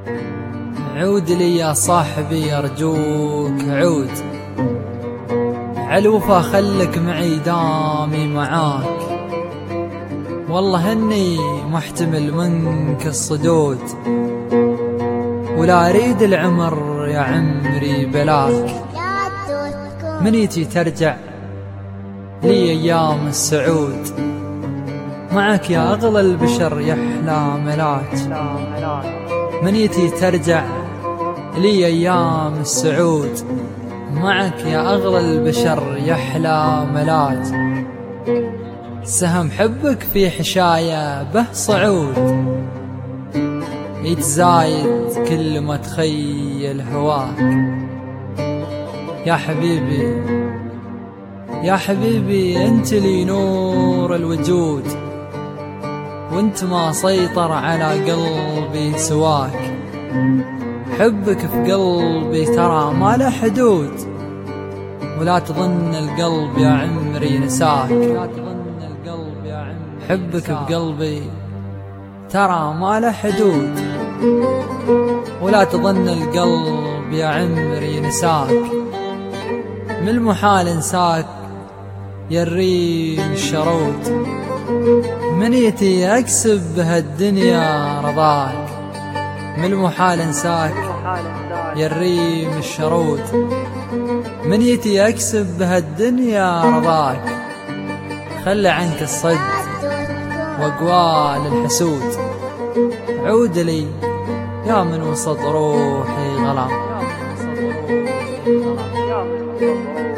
عود لي يا صاحبي أرجوك عود، عالوفا خلك معي دامي معاك، والله إني محتمل منك الصدود، ولا أريد العمر يا عمري بلاك. منيتي ترجع لي أيام السعود، معك يا أغلى البشر يحلى ملاك. منيتي ترجع لي أيام السعود، معك يا أغلى البشر يحلى ملاك. سهم حبك في حشايا به صعود، يتزايد كل ما تخيل هواك. يا حبيبي يا حبيبي انت لي نور الوجود، وانت ما سيطر على قلبي سواك. حبك في قلبي ترى ما له حدود، ولا تظن القلب يا عمري نساك. حبك في قلبي ترى ما له حدود، ولا تظن القلب يا عمري نساك. من المحال انساك يا الريم الشرود، منيتي اكسب بهالدنيا رضاك. من المحال انساك يا الريم الشرود، منيتي اكسب بهالدنيا رضاك. خلى عنك الصد واقوال الحسود، عود لي يا من وسط روحي غلا.